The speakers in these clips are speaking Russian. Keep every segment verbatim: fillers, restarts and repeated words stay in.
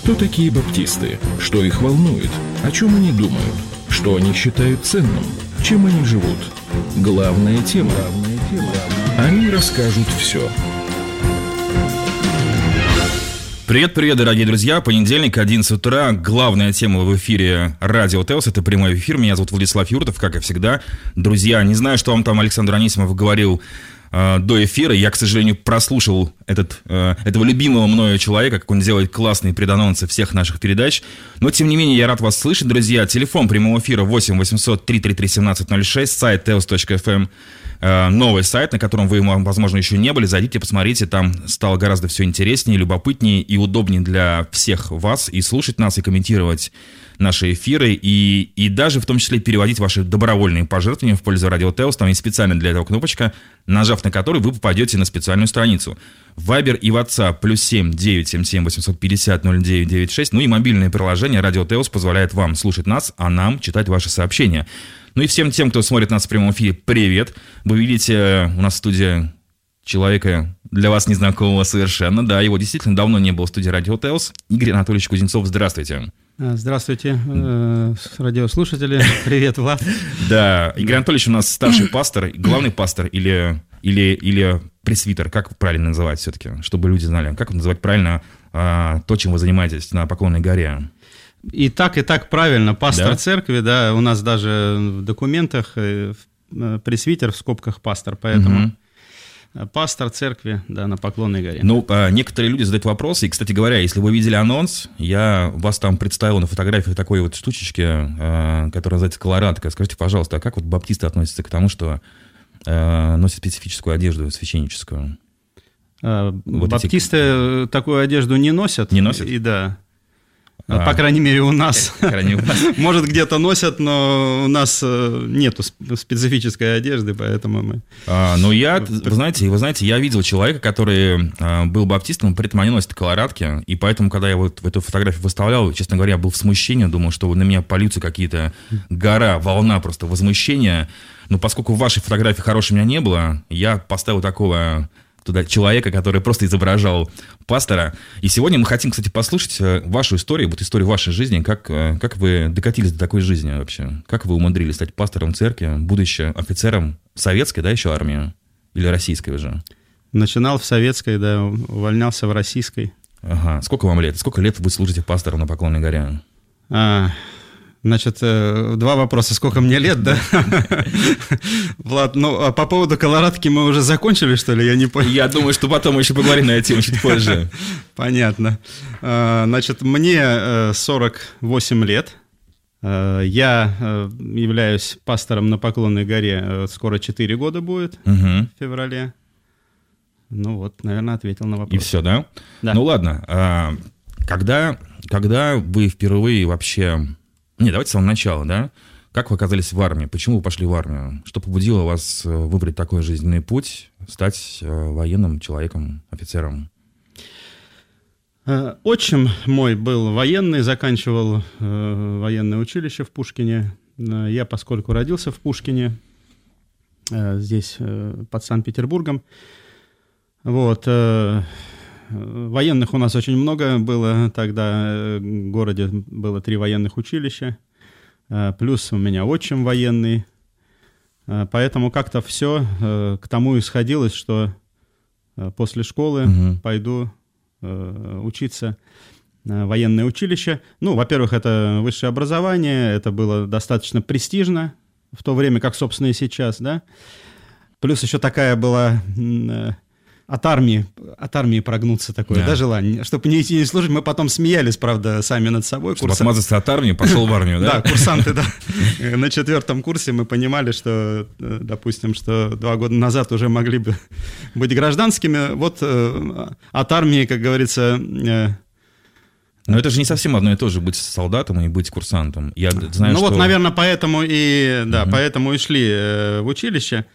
Кто такие баптисты? Что их волнует? О чем они думают? Что они считают ценным? Чем они живут? Главная тема. Они расскажут все. Привет-привет, дорогие друзья. Понедельник, одиннадцать утра. Главная тема в эфире Радио Телс. Это прямой эфир. Меня зовут Владислав Юртов, как и всегда. Друзья, не знаю, что вам там Александр Анисимов говорил э, до эфира. Я, к сожалению, прослушал этот, э, этого любимого мною человека, как он делает классные преданонсы всех наших передач. Но, тем не менее, я рад вас слышать, друзья. Телефон прямого эфира восемь восемьсот три тридцать три семнадцать ноль шесть, сайт телс точка эф эм. Новый сайт, на котором вы, возможно, еще не были. Зайдите, посмотрите, там стало гораздо все интереснее, любопытнее и удобнее для всех вас и слушать нас, и комментировать наши эфиры, и, и даже в том числе переводить ваши добровольные пожертвования в пользу Радио Телс. Там есть специально для этого кнопочка, нажав на которую вы попадете на специальную страницу. Вайбер и WhatsApp плюс семь девятьсот семьдесят семь восемьсот пятьдесят ноль девять девяносто шесть. Ну и мобильное приложение Радио Телс позволяет вам слушать нас, а нам читать ваши сообщения. Ну и всем тем, кто смотрит нас в прямом эфире, привет. Вы видите у нас в студии человека для вас незнакомого совершенно. Да, его действительно давно не было в студии Радио Телс. Игорь Анатольевич Кузнецов, здравствуйте. Здравствуйте, радиослушатели. Привет, Влад. Да, Игорь Анатольевич у нас старший пастор, главный пастор или, или, или пресвитер, как правильно называть все-таки, чтобы люди знали, как называть правильно а, то, чем вы занимаетесь на Поклонной горе. И так, и так правильно. Пастор да? церкви, да, у нас даже в документах пресвитер в скобках пастор, поэтому угу. пастор церкви, да, на Поклонной горе. Ну, некоторые люди задают вопросы, и, кстати говоря, если вы видели анонс, я вас там представил на фотографии такой вот штучечки, которая называется колорадка. Скажите, пожалуйста, а как вот баптисты относятся к тому, что носят специфическую одежду священническую? Вот баптисты эти... такую одежду не носят. Не носят? И да. А, по крайней мере, у нас. Может, где-то носят, но у нас нету специфической одежды, поэтому мы... А, ну, я, вы знаете, вы знаете, я видел человека, который а, был баптистом, при этом они носят колорадки, и поэтому, когда я вот эту фотографию выставлял, честно говоря, я был в смущении, думал, что на меня польются какие-то гора, волна просто возмущения. Но поскольку в вашей фотографии хорошей у меня не было, я поставил такого... туда человека, который просто изображал пастора. И сегодня мы хотим, кстати, послушать вашу историю, вот историю вашей жизни, как, как вы докатились до такой жизни вообще, как вы умудрились стать пастором церкви, будучи офицером советской, да, еще армии, или российской уже? Начинал в советской, да, увольнялся в российской. Ага, сколько вам лет? Сколько лет вы служите пастором на Поклонной горе? А... Значит, два вопроса. Сколько мне лет, да? Влад, ну, а по поводу колорадки мы уже закончили, что ли? Я не понял. Я думаю, что потом мы еще поговорим на эту тему чуть позже. Понятно. Значит, мне сорок восемь лет. Я являюсь пастором на Поклонной горе. Скоро четыре года будет, угу. в феврале. Ну вот, наверное, ответил на вопрос. И все, да? Да. Ну ладно. Когда, когда вы впервые вообще... Не, давайте с самого начала, да? Как вы оказались в армии? Почему вы пошли в армию? Что побудило вас выбрать такой жизненный путь, стать военным человеком, офицером? Отчим мой был военный, заканчивал военное училище в Пушкине. Я, поскольку родился в Пушкине, здесь под Санкт-Петербургом, вот... Военных у нас очень много было, тогда в городе было три военных училища, плюс у меня отчим военный, поэтому как-то все к тому исходилось, что после школы угу. пойду учиться в военное училище. Ну, во-первых, это высшее образование, это было достаточно престижно в то время, как, собственно, и сейчас, да. Плюс еще такая была... От армии, от армии прогнуться такое, да, да желание. Чтобы не идти не служить, мы потом смеялись, правда, сами над собой. Чтобы Курса... отмазаться от армии, пошел в армию, да? Да, курсанты, да. На четвертом курсе мы понимали, что, допустим, что два года назад уже могли бы быть гражданскими. Вот от армии, как говорится... Но это же не совсем одно и то же, быть солдатом и быть курсантом. Я знаю, ну что... вот, наверное, поэтому и, да, угу. поэтому и шли в училище.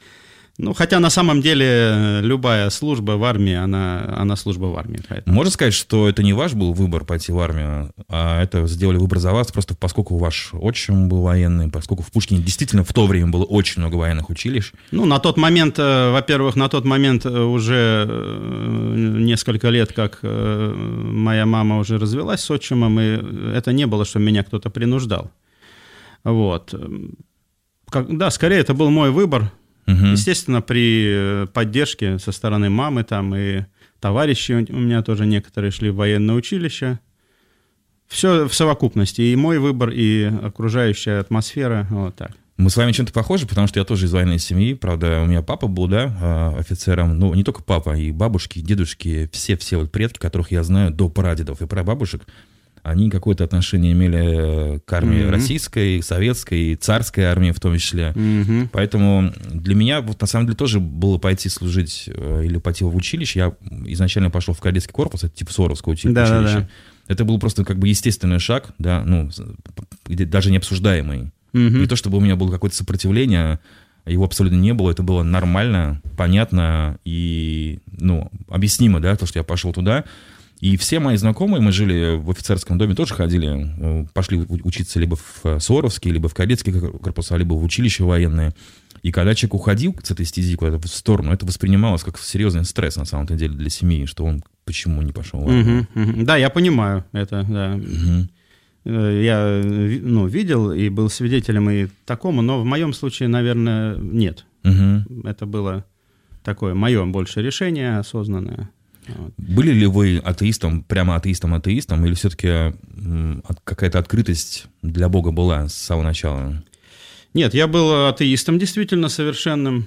Ну, хотя на самом деле любая служба в армии, она, она служба в армии. Поэтому. Можно сказать, что это не ваш был выбор пойти в армию, а это сделали выбор за вас, просто поскольку ваш отчим был военный, поскольку в Пушкине действительно в то время было очень много военных училищ? Ну, на тот момент, во-первых, на тот момент уже несколько лет, как моя мама уже развелась с отчимом, и это не было, что меня кто-то принуждал. Вот. Как, да, скорее, это был мой выбор. Угу. Естественно, при поддержке со стороны мамы там и товарищи у меня тоже некоторые шли в военное училище. Все в совокупности. И мой выбор, и окружающая атмосфера. Вот так. Мы с вами чем-то похожи, потому что я тоже из военной семьи. Правда, у меня папа был, да, офицером. Ну, не только папа, и бабушки, и дедушки, все-все вот предки, которых я знаю до прадедов и прабабушек, они какое-то отношение имели к армии mm-hmm. российской, советской, царской армии в том числе. Mm-hmm. Поэтому для меня вот на самом деле тоже было пойти служить или пойти в училище. Я изначально пошел в кадетский корпус, это типа Суворовского училища. Да, да, да. Это был просто как бы естественный шаг, да, ну, даже не обсуждаемый. Mm-hmm. Не то чтобы у меня было какое-то сопротивление, его абсолютно не было, это было нормально, понятно и, ну, объяснимо, да, то, что я пошел туда. И все мои знакомые, мы жили в офицерском доме, тоже ходили, пошли учиться либо в Суворовский, либо в кадетские корпуса, либо в училище военное. И когда человек уходил с этой стези куда-то в сторону, это воспринималось как серьезный стресс, на самом деле, для семьи, что он почему не пошел в армию. Угу, угу. Да, я понимаю это, да. Угу. Я, ну, видел и был свидетелем и такому, но в моем случае, наверное, нет. Угу. Это было такое мое больше решение осознанное. Вот. Были ли вы атеистом, прямо атеистом-атеистом, или все-таки какая-то открытость для Бога была с самого начала? Нет, я был атеистом действительно совершенным,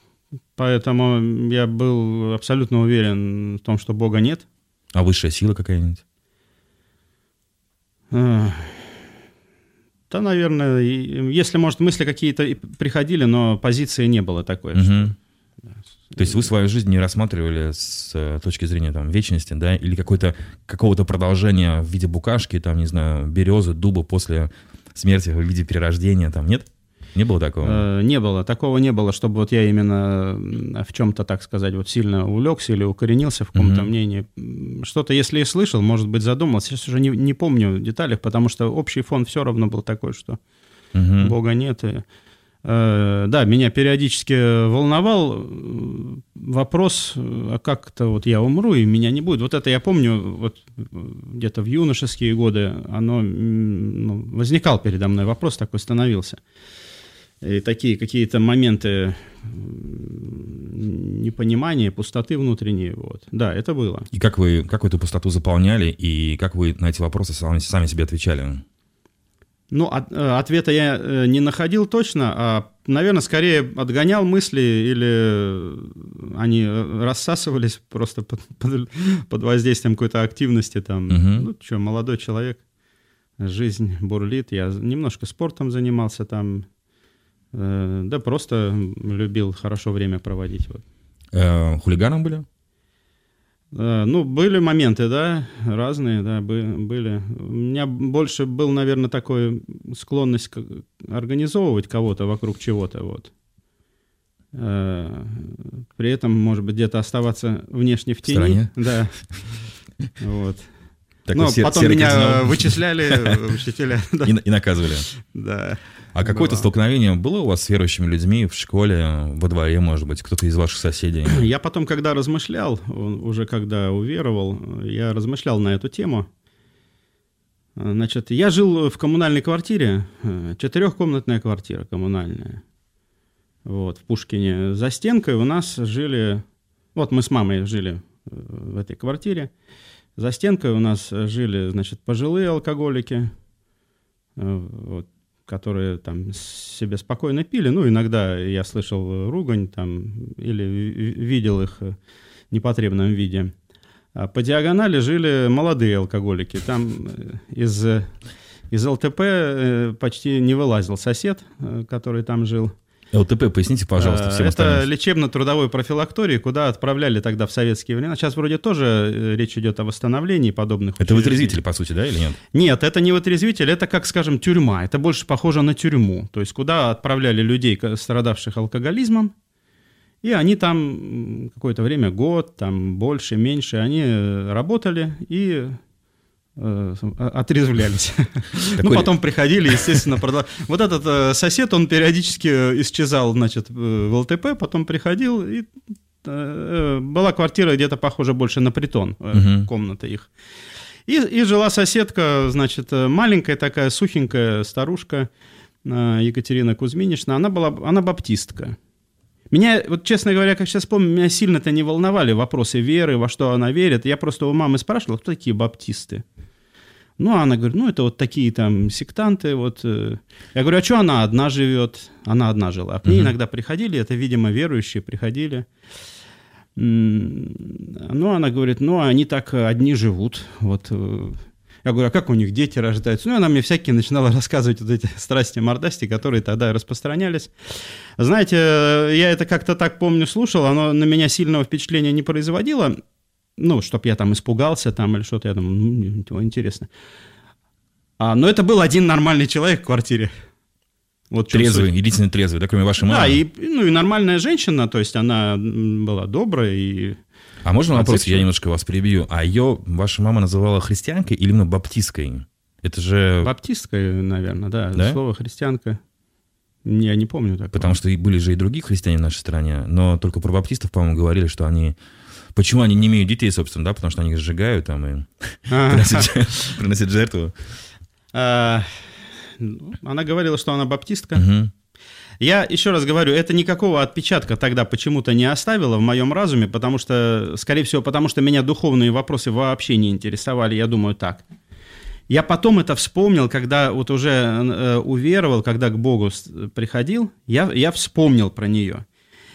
поэтому я был абсолютно уверен в том, что Бога нет. А высшая сила какая-нибудь? Да, наверное, если, может, мысли какие-то приходили, но позиции не было такой. Угу. Что... То есть вы свою жизнь не рассматривали с точки зрения там, вечности, да, или какой-то, какого-то продолжения в виде букашки, там, не знаю, березы, дуба после смерти в виде перерождения, там, нет? Не было такого? Не было, такого не было, чтобы вот я именно в чем-то, так сказать, вот сильно увлекся или укоренился в каком-то uh-huh. мнении. Что-то, если и слышал, может быть, задумался, сейчас уже не, не помню в деталях, потому что общий фон все равно был такой, что uh-huh. Бога нет, и... Да, меня периодически волновал вопрос, а как-то вот я умру, и меня не будет. Вот это я помню, вот где-то в юношеские годы оно, ну, возникал передо мной вопрос такой, становился. И такие какие-то моменты непонимания, пустоты внутренней. Вот. Да, это было. И как вы, как вы эту пустоту заполняли, и как вы на эти вопросы сами, сами себе отвечали? Ну, от, ответа я не находил точно, а, наверное, скорее отгонял мысли, или они рассасывались просто под, под, под воздействием какой-то активности. Там. Угу. Ну, что, молодой человек, жизнь бурлит. Я немножко спортом занимался там, э, да просто любил хорошо время проводить. Вот. Э, хулиганом были? Ну, были моменты, да, разные, да, были. У меня больше был, наверное, такой склонность организовывать кого-то вокруг чего-то, вот. При этом, может быть, где-то оставаться внешне в тени. В стороне? Да, вот. Но потом меня вычисляли учителя. И наказывали. Да. А какое-то столкновение было у вас с верующими людьми в школе, во дворе, может быть, кто-то из ваших соседей? Я потом, когда размышлял, уже когда уверовал, я размышлял на эту тему. Значит, я жил в коммунальной квартире, четырехкомнатная квартира коммунальная, вот, в Пушкине. За стенкой у нас жили, вот мы с мамой жили в этой квартире, за стенкой у нас жили, значит, пожилые алкоголики, вот, которые там себе спокойно пили. Ну, иногда я слышал ругань там, или видел их в непотребном виде. А по диагонали жили молодые алкоголики. Там из, из ЛТП почти не вылазил сосед, который там жил. ЛТП, поясните, пожалуйста, всем остальным. Это лечебно-трудовой профилакторий, куда отправляли тогда в советские времена. Сейчас вроде тоже речь идет о восстановлении подобных Это учреждений. Вытрезвитель, по сути, да, или нет? Нет, это не вытрезвитель, это, как, скажем, тюрьма. Это больше похоже на тюрьму. То есть куда отправляли людей, страдавших алкоголизмом, И они там какое-то время, год, там больше, меньше, они работали и э, отрезвлялись. Такой... Ну, потом приходили, естественно, продолжали. Вот этот э, сосед, он периодически исчезал, значит, в ЛТП, потом приходил, и э, была квартира где-то похожа больше на притон, э, угу. комната их. И, и жила соседка, значит, маленькая такая, сухенькая старушка э, Екатерина Кузьминична, она была, она баптистка. Меня, вот честно говоря, как сейчас помню, меня сильно-то не волновали вопросы веры, во что она верит. Я просто у мамы спрашивал, кто такие баптисты. Ну, она говорит, ну, это вот такие там сектанты. Вот. Я говорю, а что она одна живет? Она одна жила. К ней uh-huh. иногда приходили, это, видимо, верующие приходили. Ну, она говорит, ну, они так одни живут. Вот. Я говорю, а как у них дети рождаются? Ну, она мне всякие начинала рассказывать вот эти страсти-мордасти, которые тогда распространялись. Знаете, я это как-то так помню, слушал, оно на меня сильного впечатления не производило. Ну, чтоб я там испугался там или что-то, я думаю, ну, интересно. А, но это был один нормальный человек в квартире. Вот трезвый, единственный трезвый, да, кроме вашей мамы? Да, и, ну, и нормальная женщина, то есть она была добрая и... А можно вопрос, я немножко вас перебью. А ее ваша мама называла христианкой или именно баптисткой? Это же... Баптисткой, наверное, да. да? Слово христианка. Я не помню такого. Потому что были же и другие христиане в нашей стране, но только про баптистов, по-моему, говорили, что они... Почему они не имеют детей, собственно, да? Потому что они их сжигают там и приносят жертву. Она говорила, что она баптистка. Я еще раз говорю, это никакого отпечатка тогда почему-то не оставило в моем разуме, потому что, скорее всего, потому что меня духовные вопросы вообще не интересовали, я думаю, так. Я потом это вспомнил, когда вот уже э, уверовал, когда к Богу приходил, я, я вспомнил про нее.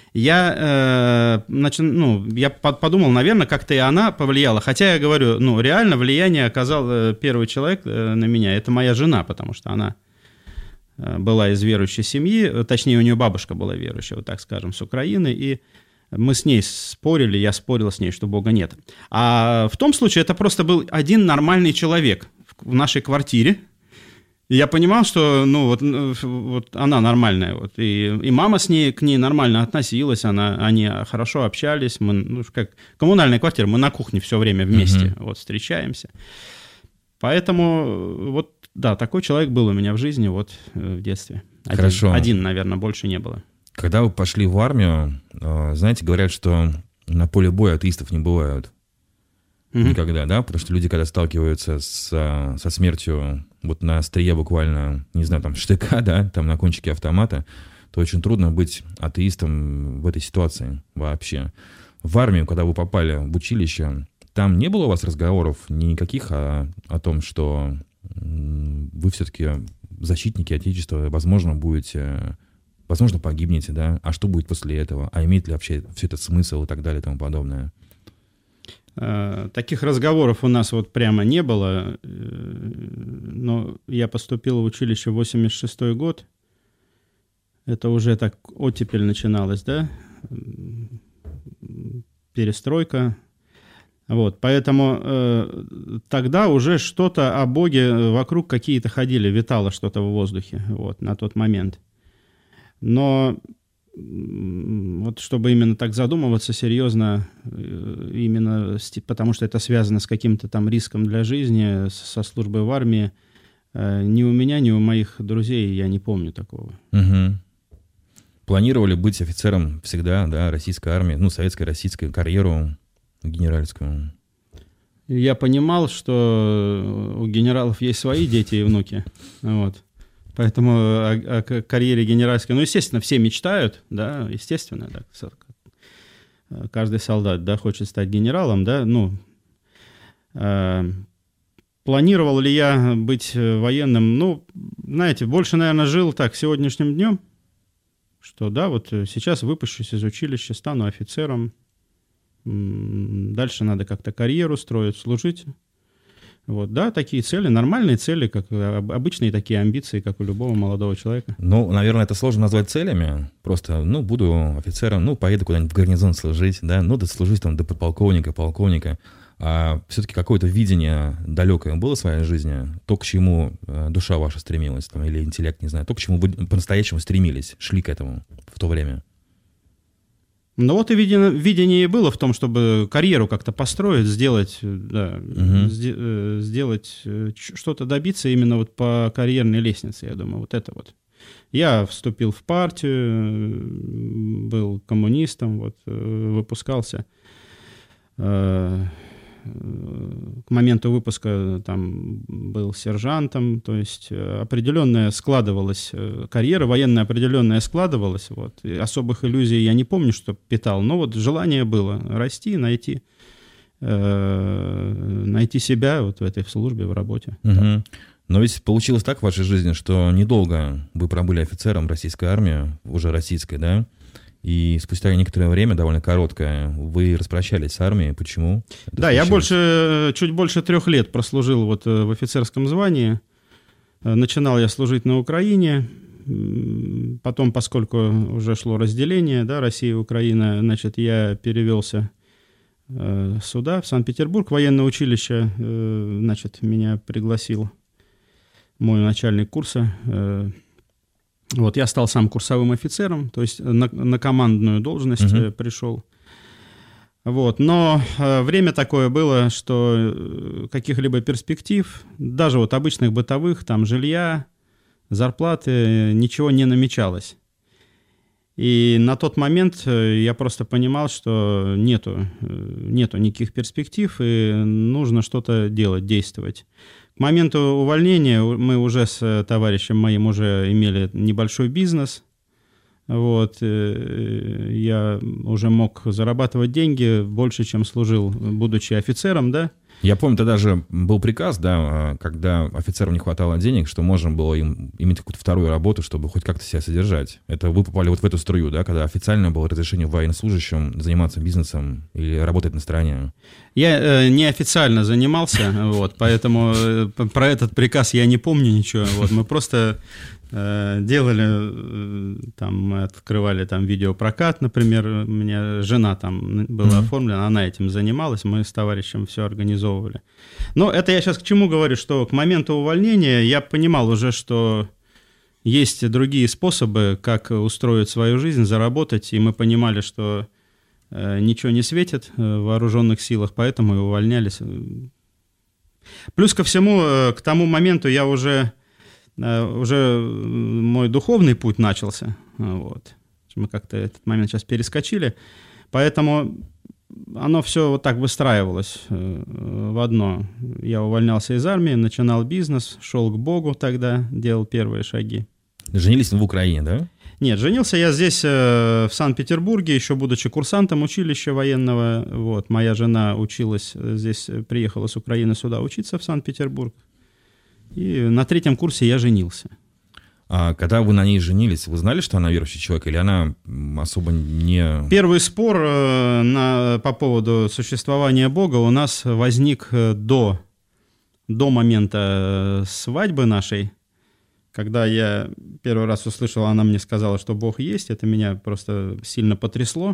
Я, э, значит, ну, я подумал, наверное, как-то и она повлияла. Хотя я говорю, ну, реально влияние оказал первый человек на меня, это моя жена, потому что она... была из верующей семьи, точнее, у нее бабушка была верующая, вот так скажем, с Украины, и мы с ней спорили, я спорил с ней, что Бога нет. А в том случае это просто был один нормальный человек в нашей квартире, и я понимал, что, ну, вот, вот она нормальная, вот, и, и мама с ней, к ней нормально относилась, она, они хорошо общались, мы, ну, как коммунальная квартира, мы на кухне все время вместе, mm-hmm. вот, встречаемся. Поэтому вот да, такой человек был у меня в жизни вот в детстве. Один, Хорошо. Один, наверное, больше не было. Когда вы пошли в армию, знаете, говорят, что на поле боя атеистов не бывают. Mm-hmm. Никогда, да? Потому что люди, когда сталкиваются с, со смертью вот на острие буквально, не знаю, там, штыка, да, там на кончике автомата, то очень трудно быть атеистом в этой ситуации вообще. В армию, когда вы попали в училище, там не было у вас разговоров никаких о, о том, что... вы все-таки защитники Отечества, возможно, будете, возможно, погибнете, да? А что будет после этого? А имеет ли вообще все это смысл и так далее и тому подобное? Таких разговоров у нас вот прямо не было, но я поступил в училище в восемьдесят шестой год. Это уже так оттепель начиналась, да? Перестройка. Вот, поэтому э, тогда уже что-то о Боге вокруг какие-то ходили, витало что-то в воздухе, вот, на тот момент. Но вот чтобы именно так задумываться серьезно, именно потому что это связано с каким-то там риском для жизни, со службой в армии, э, ни у меня, ни у моих друзей я не помню такого. Угу. Планировали быть офицером всегда, да, российской армии, ну, советской, российской, карьеру генеральскую? Я понимал, что у генералов есть свои дети и внуки, вот. Поэтому о, о карьере генеральской, ну, естественно, все мечтают, да, естественно, да, каждый солдат, да, хочет стать генералом, да, ну, э, планировал ли я быть военным, ну, знаете, больше, наверное, жил так сегодняшним днем, что, да, вот сейчас выпущусь из училища, стану офицером. Дальше надо как-то карьеру строить, служить. Вот, да, такие цели, нормальные цели, как обычные такие амбиции, как у любого молодого человека. Ну, наверное, это сложно назвать целями. Просто, ну, буду офицером, ну, поеду куда-нибудь в гарнизон служить, да, ну, дослужусь там до подполковника, полковника. А все-таки какое-то видение далекое было в своей жизни? То, к чему душа ваша стремилась, там, или интеллект, не знаю, то, к чему вы по-настоящему стремились, шли к этому в то время? Ну вот и видение, видение было в том, чтобы карьеру как-то построить, сделать, да, угу. сде, сделать, что-то добиться именно вот по карьерной лестнице, я думаю, вот это вот. Я вступил в партию, был коммунистом, вот, выпускался. К моменту выпуска там был сержантом, то есть определенная складывалась карьера, военная определенная складывалась, вот, и особых иллюзий я не помню, что питал, но вот желание было расти, найти, э, найти себя вот в этой службе, в работе. Угу. Но ведь получилось так в вашей жизни, что недолго вы пробыли офицером российской армии, уже российской, да? И спустя некоторое время, довольно короткое, вы распрощались с армией. Почему? Это да, случилось? Я больше, чуть больше трех лет прослужил вот в офицерском звании. Начинал я служить на Украине. Потом, поскольку уже шло разделение, да, Россия и Украина, значит, я перевелся сюда, в Санкт-Петербург, военное училище. Значит, меня пригласил мой начальник курса. Вот, я стал сам курсовым офицером, то есть на, на командную должность uh-huh. пришел. Вот, но э, время такое было, что каких-либо перспектив, даже вот обычных бытовых, там, жилья, зарплаты, ничего не намечалось. И на тот момент я просто понимал, что нету, нету никаких перспектив, и нужно что-то делать, действовать. К моменту увольнения мы уже с товарищем моим уже имели небольшой бизнес. Вот. Я уже мог зарабатывать деньги больше, чем служил, будучи офицером, да. Я помню, тогда же был приказ, да, когда офицерам не хватало денег, что можно было им иметь какую-то вторую работу, чтобы хоть как-то себя содержать. Это вы попали вот в эту струю, да, когда официально было разрешение военнослужащим заниматься бизнесом или работать на стороне? Я э, неофициально занимался, вот, поэтому э, про этот приказ я не помню ничего. Вот, мы просто э, делали, э, там, мы открывали там видеопрокат, например, у меня жена там была mm-hmm. оформлена, она этим занималась, мы с товарищем все организовывали. Но это я сейчас к чему говорю, что к моменту увольнения я понимал уже, что есть другие способы, как устроить свою жизнь, заработать, и мы понимали, что ничего не светит в вооруженных силах, поэтому и увольнялись. Плюс ко всему, к тому моменту я уже, уже мой духовный путь начался. Вот. Мы как-то этот момент сейчас перескочили. Поэтому оно все вот так выстраивалось в одно. Я увольнялся из армии, начинал бизнес, шел к Богу тогда, делал первые шаги. Женились в Украине, да? Нет, женился я здесь, э, в Санкт-Петербурге, еще будучи курсантом училища военного. Вот, моя жена училась здесь, приехала с Украины сюда учиться в Санкт-Петербург. И на третьем курсе я женился. А когда вы на ней женились, вы знали, что она верующий человек, или она особо не... Первый спор э, на, по поводу существования Бога у нас возник до, до момента свадьбы нашей. Когда я первый раз услышал, она мне сказала, что Бог есть, это меня просто сильно потрясло.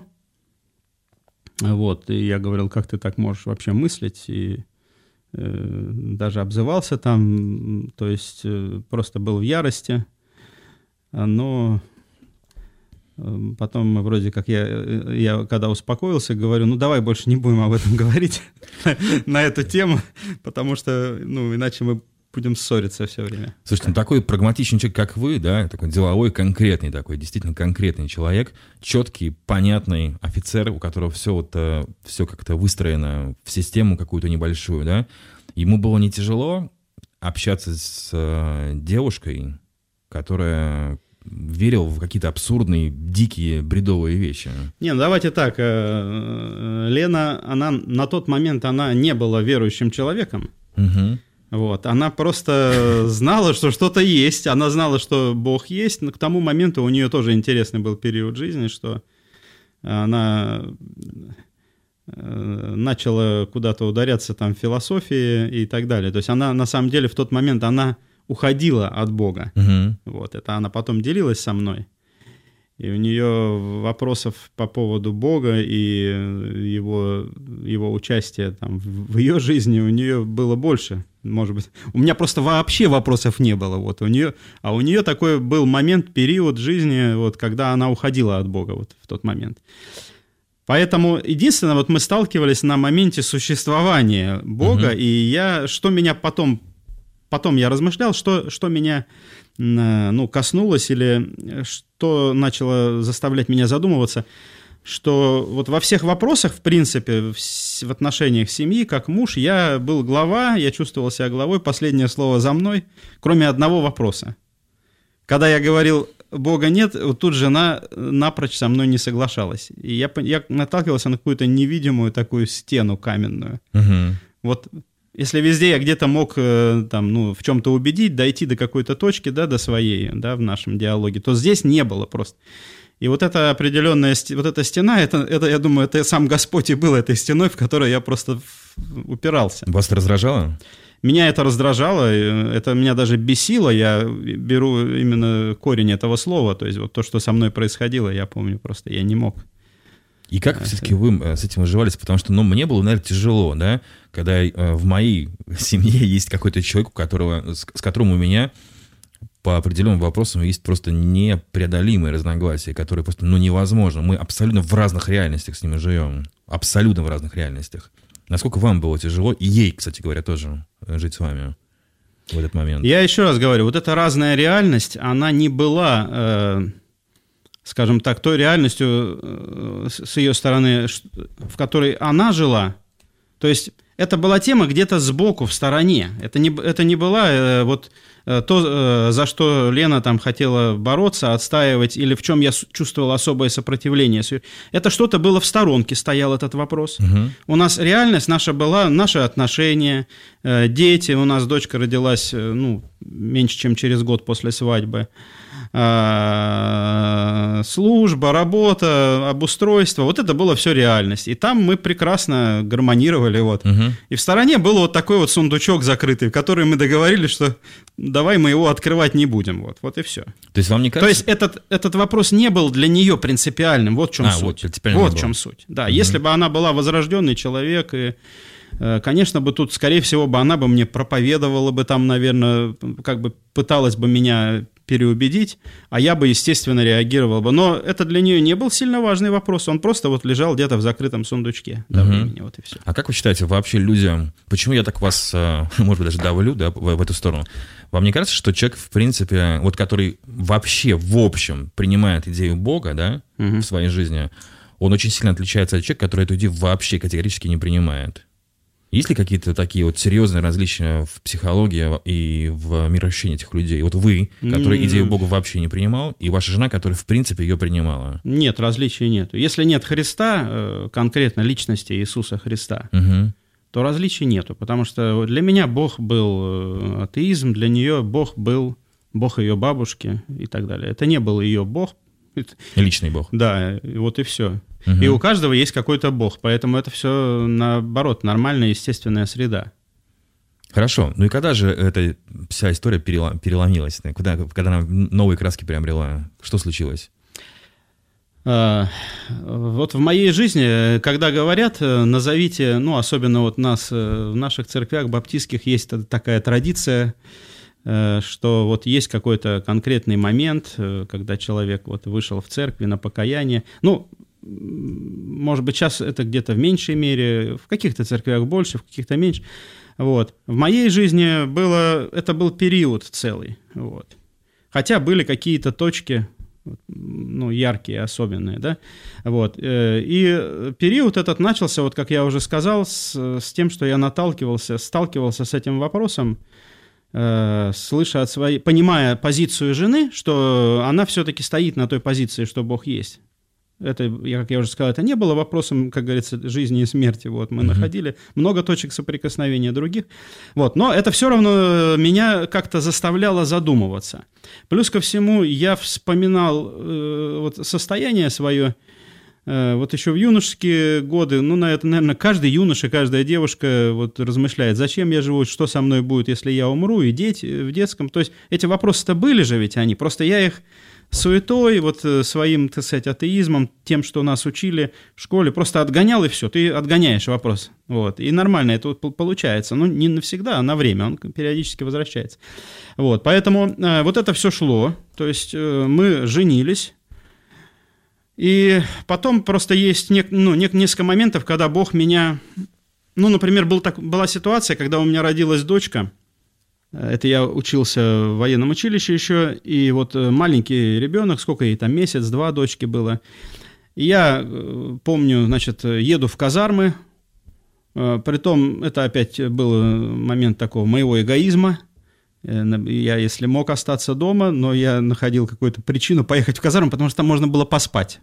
Вот, и я говорил, как ты так можешь вообще мыслить, и э, даже обзывался там, то есть э, просто был в ярости. Но э, потом мы вроде как, я, я когда успокоился, говорю, ну давай больше не будем об этом говорить на эту тему, потому что, ну, иначе мы будем ссориться все время. Слушайте, ну такой прагматичный человек, как вы, да, такой деловой, конкретный такой, действительно конкретный человек, четкий, понятный офицер, у которого все вот, все как-то выстроено в систему какую-то небольшую, да, ему было не тяжело общаться с э, девушкой, которая верила в какие-то абсурдные, дикие, бредовые вещи. Не, ну давайте так, Лена, она на тот момент, она не была верующим человеком. Угу. Вот, она просто знала, что что-то есть, она знала, что Бог есть, но к тому моменту у нее тоже интересный был период жизни, что она начала куда-то ударяться там в философии и так далее. То есть она на самом деле в тот момент, она уходила от Бога. Угу. Вот, это она потом делилась со мной. И у нее вопросов по поводу Бога и его, его участия там, в ее жизни у нее было больше. Может быть, у меня просто вообще вопросов не было. Вот, у нее, а у нее такой был момент, период жизни, вот, когда она уходила от Бога вот, в тот момент. Поэтому единственное, вот мы сталкивались на моменте существования Бога, угу. и я, что меня потом, потом я размышлял, что, что меня ну, коснулось или что начало заставлять меня задумываться, что вот во всех вопросах, в принципе, в, в отношениях семьи, как муж, я был глава, я чувствовал себя главой, последнее слово за мной, кроме одного вопроса. Когда я говорил «Бога нет», вот тут жена напрочь со мной не соглашалась. И я, я наталкивался на какую-то невидимую такую стену каменную. Угу. Вот если везде я где-то мог там, ну, в чем-то убедить, дойти до какой-то точки, да, до своей, да, в нашем диалоге, то здесь не было просто. И вот эта определенная, вот эта стена, это, это, я думаю, это сам Господь и был этой стеной, в которой я просто упирался. Вас это раздражало? Меня это раздражало, это меня даже бесило, я беру именно корень этого слова, то есть вот то, что со мной происходило, я помню просто, я не мог. И как это... все-таки вы с этим уживались? Потому что, ну, мне было, наверное, тяжело, да, когда в моей семье есть какой-то человек, у которого, с которым у меня по определенным вопросам есть просто непреодолимые разногласия, которые просто, ну, невозможно. Мы абсолютно в разных реальностях с ними живем, абсолютно в разных реальностях. Насколько вам было тяжело, и ей, кстати говоря, тоже жить с вами в этот момент? Я еще раз говорю, вот эта разная реальность, она не была, э, скажем так, той реальностью э, с ее стороны, в которой она жила. То есть это была тема где-то сбоку, в стороне. Это не, это не была э, вот э, то, э, за что Лена там хотела бороться, отстаивать, или в чем я чувствовал особое сопротивление. Это что-то было в сторонке, стоял этот вопрос. Угу. У нас реальность наша была, наши отношения, э, дети. У нас дочка родилась э, ну, меньше, чем через год после свадьбы. Служба, работа, обустройство, вот это было все реальность. И там мы прекрасно гармонировали. Вот. Угу. И в стороне был вот такой вот сундучок закрытый, в который мы договорились, что давай мы его открывать не будем. Вот, вот и все. То есть вам не кажется... То есть этот, этот вопрос не был для нее принципиальным. Вот в чем а, суть. Вот, вот в чем суть. Да, угу. Если бы она была возрожденный человек, и, конечно бы тут, скорее всего, бы она бы мне проповедовала бы там, наверное, как бы пыталась бы меня переубедить, а я бы, естественно, реагировал бы. Но это для нее не был сильно важный вопрос, он просто вот лежал где-то в закрытом сундучке до угу. времени, вот и все. А как вы считаете, вообще людям, почему я так вас, может быть, даже давлю, да, в, в эту сторону? Вам не кажется, что человек, в принципе, вот который вообще в общем принимает идею Бога, да, угу. в своей жизни, он очень сильно отличается от человека, который эту идею вообще категорически не принимает? Есть ли какие-то такие вот серьезные различия в психологии и в мироощущении этих людей? Вот вы, который mm-hmm. идею Бога вообще не принимал, и ваша жена, которая, в принципе, ее принимала. Нет, различий нет. Если нет Христа, конкретно личности Иисуса Христа, mm-hmm. то различий нету. Потому что для меня Бог был атеизм, для нее Бог был Бог ее бабушки и так далее. Это не был ее Бог. Личный Бог. Да, вот и все. Угу. И у каждого есть какой-то Бог, поэтому это все, наоборот, нормальная, естественная среда. Хорошо. Ну и когда же эта вся история переломилась? Когда, когда она новые краски приобрела? Что случилось? А, вот в моей жизни, когда говорят, назовите, ну, особенно вот нас, в наших церквях баптистских есть такая традиция, что вот есть какой-то конкретный момент, когда человек вот вышел в церкви на покаяние. Ну, может быть, сейчас это где-то в меньшей мере, в каких-то церквях больше, в каких-то меньше. Вот. В моей жизни было, это был период целый. Вот. Хотя были какие-то точки, ну, яркие, особенные, да. Вот. И период этот начался, вот как я уже сказал, с, с тем, что я наталкивался, сталкивался с этим вопросом, слыша от своей, понимая позицию жены, что она все-таки стоит на той позиции, что Бог есть. Это, как я уже сказал, это не было вопросом, как говорится, жизни и смерти. Вот, мы mm-hmm. находили много точек соприкосновения других. Вот, но это все равно меня как-то заставляло задумываться. Плюс ко всему я вспоминал э, вот, состояние свое, э, вот еще в юношеские годы, ну, на это, наверное, каждый юноша, каждая девушка вот, размышляет, зачем я живу, что со мной будет, если я умру, и дети в детском. То есть эти вопросы-то были же ведь они, просто я их суетой, вот своим, так сказать, атеизмом, тем, что нас учили в школе, просто отгонял, и все, ты отгоняешь вопрос. Вот. И нормально это вот получается. Ну, не навсегда, а на время, он периодически возвращается. Вот. Поэтому э, вот это все шло, то есть э, мы женились, И потом просто есть не, ну, не, несколько моментов, когда Бог меня... Ну, например, был так, была ситуация, когда у меня родилась дочка. Это я учился в военном училище еще. И вот маленький ребенок, сколько ей там, месяц-два дочке было. И я помню, значит, еду в казармы. Притом, это опять был момент такого моего эгоизма. Я, если мог остаться дома, но я находил какую-то причину поехать в казарму, потому что там можно было поспать.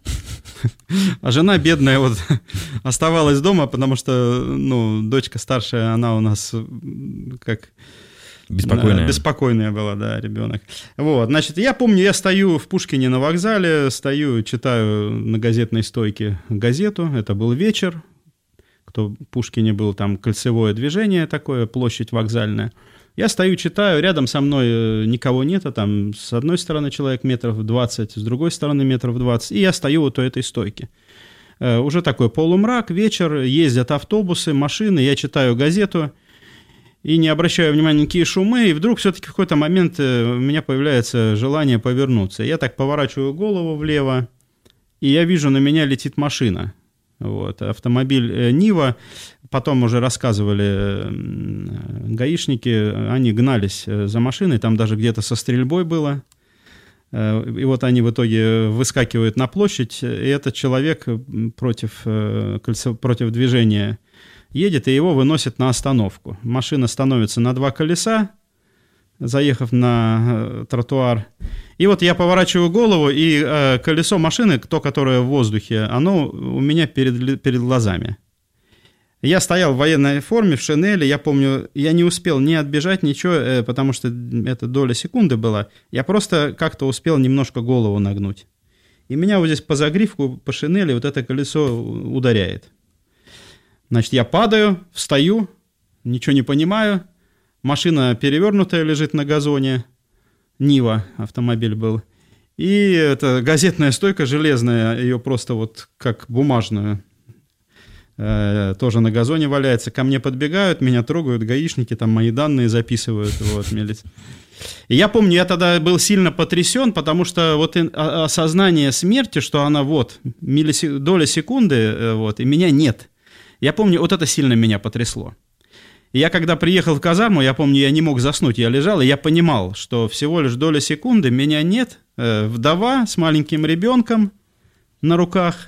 А жена бедная вот оставалась дома, потому что, ну, дочка старшая, она у нас как... Беспокойная. Беспокойная была, да, ребенок. Вот, значит, я помню, я стою в Пушкине на вокзале, стою, читаю на газетной стойке газету, это был вечер, кто в Пушкине был, там кольцевое движение такое, площадь вокзальная. Я стою, читаю, рядом со мной никого нет, а там с одной стороны человек метров двадцать, с другой стороны метров двадцать, и я стою вот у этой стойки. Уже такой полумрак, вечер, ездят автобусы, машины, я читаю газету и не обращаю внимания на никакие шумы, и вдруг все-таки в какой-то момент у меня появляется желание повернуться. Я так поворачиваю голову влево, и я вижу, на меня летит машина. Вот, автомобиль э, Нива, потом уже рассказывали э, гаишники, они гнались за машиной, там даже где-то со стрельбой было. Э, и вот они в итоге выскакивают на площадь, и этот человек против, э, кольцо, против движения едет, и его выносят на остановку. Машина становится на два колеса, заехав на э, тротуар. И вот я поворачиваю голову, и э, колесо машины, то, которое в воздухе, оно у меня перед, перед глазами. Я стоял в военной форме, в шинели, я помню, я не успел ни отбежать, ничего, э, потому что это доля секунды была. Я просто как-то успел немножко голову нагнуть. И меня вот здесь по загривку, по шинели вот это колесо ударяет. Значит, я падаю, встаю, ничего не понимаю. Машина перевернутая лежит на газоне. Нива автомобиль был. И эта газетная стойка железная, ее просто вот как бумажную, э, тоже на газоне валяется. Ко мне подбегают, меня трогают гаишники, там мои данные записывают. Вот, и я помню, я тогда был сильно потрясен, потому что вот осознание смерти, что она вот, миллисек... доля секунды, вот, и меня нет. Я помню, вот это сильно меня потрясло. И я когда приехал в казарму, я помню, я не мог заснуть, я лежал, и я понимал, что всего лишь доля секунды, меня нет, э, вдова с маленьким ребенком на руках.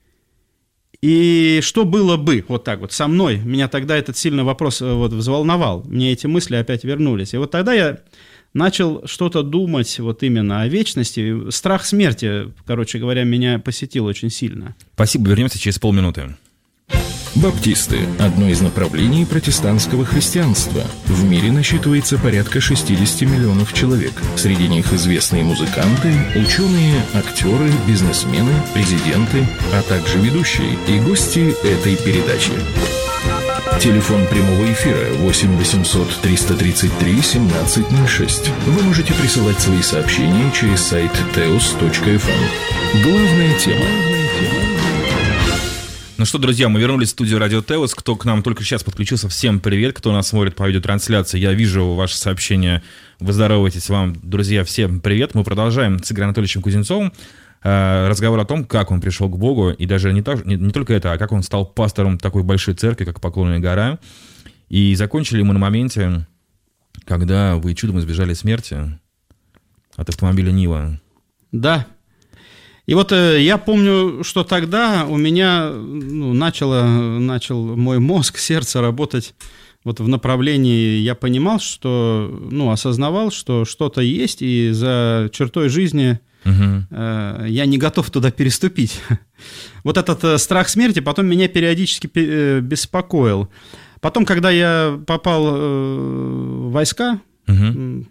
И что было бы вот так вот со мной? Меня тогда этот сильный вопрос вот взволновал, мне эти мысли опять вернулись. И вот тогда я начал что-то думать вот именно о вечности. Страх смерти, короче говоря, меня посетил очень сильно. Спасибо, вернемся через полминуты. Баптисты – одно из направлений протестантского христианства. В мире насчитывается порядка шестьдесят миллионов человек. Среди них известные музыканты, ученые, актеры, бизнесмены, президенты, а также ведущие и гости этой передачи. Телефон прямого эфира восемь восемьсот триста тридцать три семнадцать ноль шесть. Вы можете присылать свои сообщения через сайт теос точка эф эм. Главная тема. Ну что, друзья, мы вернулись в студию Радио Теос. Кто к нам только сейчас подключился, всем привет. Кто нас смотрит по видеотрансляции, я вижу ваши сообщения. Вы здороваетесь, вам, друзья, всем привет. Мы продолжаем с Игорем Анатольевичем Кузнецовым э, разговор о том, как он пришел к Богу. И даже не, так, не, не только это, а как он стал пастором такой большой церкви, как Поклонная гора. И закончили мы на моменте, когда вы чудом избежали смерти от автомобиля Нива. Да. И вот э, я помню, что тогда у меня ну, начало, начал мой мозг, сердце работать вот в направлении, я понимал, что, ну, осознавал, что что-то есть, и за чертой жизни uh-huh. э, я не готов туда переступить. Вот этот э, страх смерти потом меня периодически э, беспокоил. Потом, когда я попал э, в войска, uh-huh.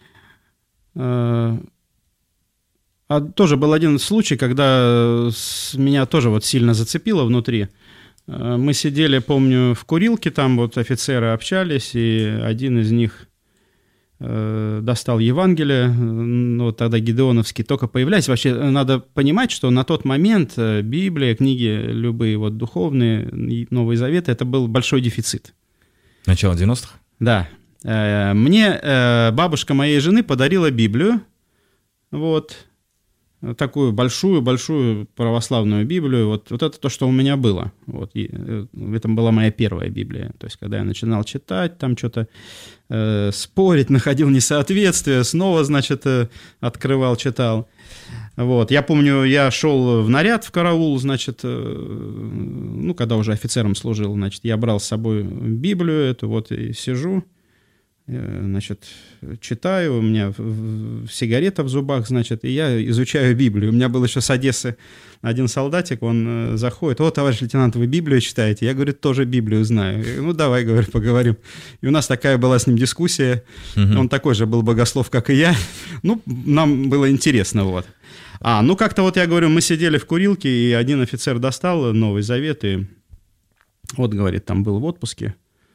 э, А тоже был один случай, когда меня тоже вот сильно зацепило внутри. Мы сидели, помню, в курилке, там вот офицеры общались, и один из них э, достал Евангелие, ну, вот тогда Гедеоновский только появлялись. Вообще надо понимать, что на тот момент Библия, книги любые вот духовные, Новый Завет, это был большой дефицит. Начало девяностых? Да. Мне бабушка моей жены подарила Библию, вот. такую большую-большую православную Библию. Вот, вот это то, что у меня было. Вот, и, это была моя первая Библия. То есть, когда я начинал читать, там что-то э, спорить, находил несоответствие, снова, значит, э, открывал, читал. Вот. Я помню, я шел в наряд, в караул, значит, э, ну, когда уже офицером служил, значит, я брал с собой Библию эту, вот, и сижу, э, значит, читаю, у меня сигарета в зубах, значит, и я изучаю Библию. У меня был еще с Одессы один солдатик, он э, заходит: «О, товарищ лейтенант, вы Библию читаете?» Я, говорит, тоже Библию знаю. Я, ну, давай, говорю, поговорим. И у нас такая была с ним дискуссия. Угу. Он такой же был богослов, как и я. Ну, нам было интересно, вот. А, ну как-то вот я говорю, мы сидели в курилке, и один офицер достал Новый Завет, и вот, говорит, там был в отпуске,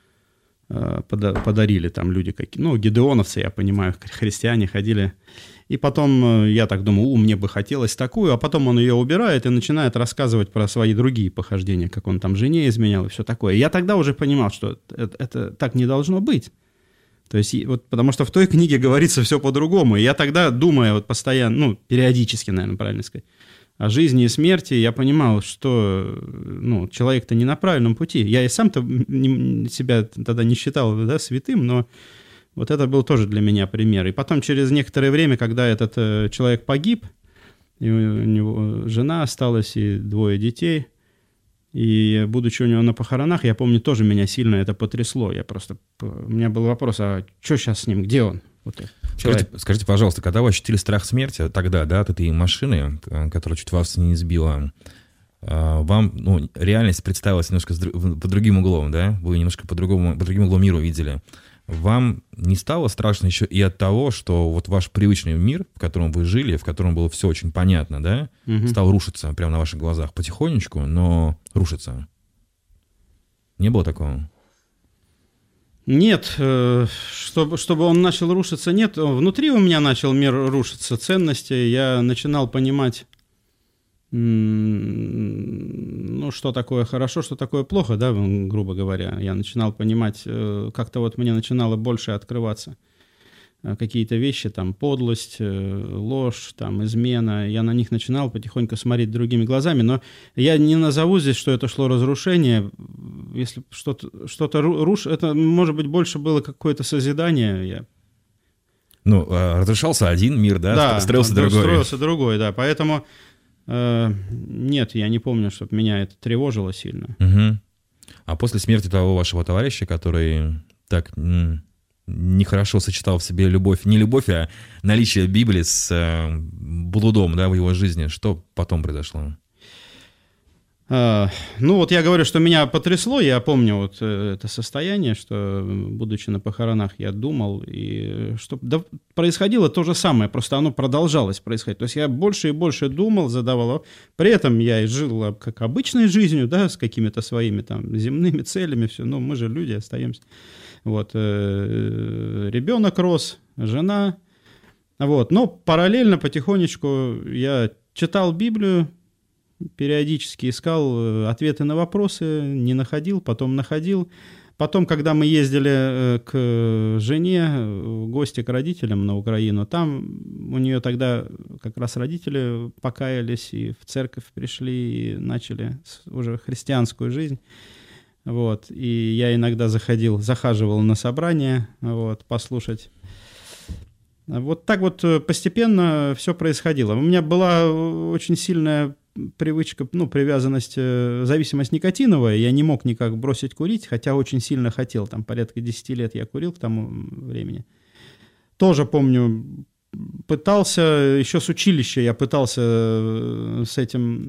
подарили там люди какие, ну, гидеоновцы, я понимаю, христиане ходили. И потом я так думаю, у, мне бы хотелось такую, а потом он ее убирает и начинает рассказывать про свои другие похождения, как он там жене изменял и все такое. Я тогда уже понимал, что это, это так не должно быть. То есть, вот, потому что в той книге говорится все по-другому. И я тогда, думая вот постоянно, ну, периодически, наверное, правильно сказать, о жизни и смерти, я понимал, что, ну, человек-то не на правильном пути. Я и сам-то не, себя тогда не считал, да, святым, но вот это был тоже для меня пример. И потом, через некоторое время, когда этот э, человек погиб, и у него жена осталась и двое детей, и, будучи у него на похоронах, я помню, тоже меня сильно это потрясло. Я просто... У меня был вопрос, а что сейчас с ним, где он? Вот скажите, скажите, пожалуйста, когда вы ощутили страх смерти, тогда, да, от этой машины, которая чуть вас не сбила, вам, ну, реальность представилась немножко под другим углом, да? Вы немножко по другому, по другим углом мира увидели. Вам не стало страшно еще и от того, что вот ваш привычный мир, в котором вы жили, в котором было все очень понятно, да, угу. стал рушиться прямо на ваших глазах потихонечку, но рушится? Не было такого? Нет, чтобы, чтобы он начал рушиться, нет. Внутри у меня начал мир рушиться, ценности. Я начинал понимать, ну, что такое хорошо, что такое плохо, да, грубо говоря. Я начинал понимать, как-то вот мне начинало больше открываться какие-то вещи, там, подлость, ложь, там, измена. Я на них начинал потихоньку смотреть другими глазами, но я не назову здесь, что это шло разрушение. Если что-то, что-то рушит, это, может быть, больше было какое-то созидание. Я... Ну, разрушался один мир, да, да строился другой. строился другой, да, поэтому... Нет, я не помню, чтобы меня это тревожило сильно. Угу. А после смерти того вашего товарища, который так нехорошо сочетал в себе любовь, не любовь, а наличие Библии с блудом, да, в его жизни, что потом произошло? Ну, вот я говорю, что меня потрясло, я помню вот это состояние, что, будучи на похоронах, я думал, и что да, происходило то же самое, просто оно продолжалось происходить. То есть я больше и больше думал, задавал, при этом я и жил как обычной жизнью, да, с какими-то своими там земными целями, все, ну, мы же люди остаемся. Вот, ребенок рос, жена, вот, но параллельно потихонечку я читал Библию, периодически искал ответы на вопросы, не находил, потом находил. Потом, когда мы ездили к жене в гости к родителям на Украину, там у нее тогда как раз родители покаялись и в церковь пришли, и начали уже христианскую жизнь. Вот. И я иногда заходил, захаживал на собрания, вот, послушать. Вот так вот постепенно все происходило. У меня была очень сильная привычка, ну, привязанность, зависимость никотиновая. Я не мог никак бросить курить, хотя очень сильно хотел. Там порядка десять лет я курил к тому времени. Тоже помню, пытался, еще с училища я пытался с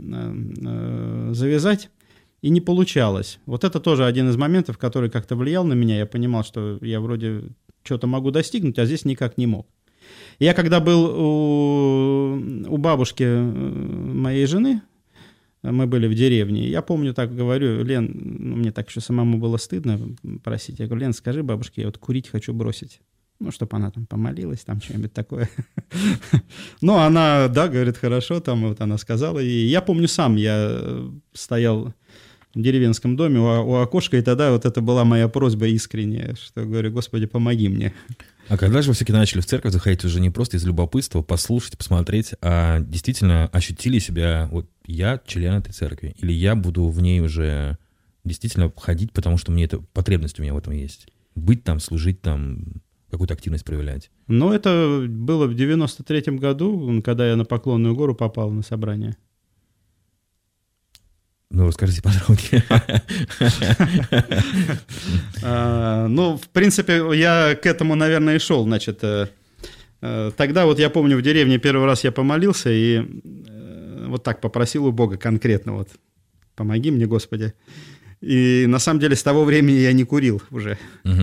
этим завязать, и не получалось. Вот это тоже один из моментов, который как-то влиял на меня. Я понимал, что я вроде что-то могу достигнуть, а здесь никак не мог. Я когда был у, у бабушки моей жены, мы были в деревне, я помню, так говорю, Лен, ну, мне так еще самому было стыдно просить, я говорю, Лен, скажи бабушке, я вот курить хочу бросить. Ну, чтобы она там помолилась, там что-нибудь такое. Ну, она, да, говорит, хорошо, там вот она сказала. И я помню сам, я стоял деревенском доме у, у окошка, и тогда вот это была моя просьба искренняя, что говорю, Господи, помоги мне. А когда же вы все-таки начали в церковь заходить уже не просто из любопытства, послушать, посмотреть, а действительно ощутили себя, вот я член этой церкви, или я буду в ней уже действительно ходить, потому что мне это, потребность у меня в этом есть? Быть там, служить там, какую-то активность проявлять? Ну, это было в девяносто третьем году, когда я на Поклонную гору попал на собрание. Ну, расскажите подробнее. Ну, в принципе, я к этому, наверное, и шел. Значит, тогда вот я помню, в деревне первый раз я помолился и вот так попросил у Бога конкретно, вот, помоги мне, Господи. И на самом деле с того времени я не курил уже.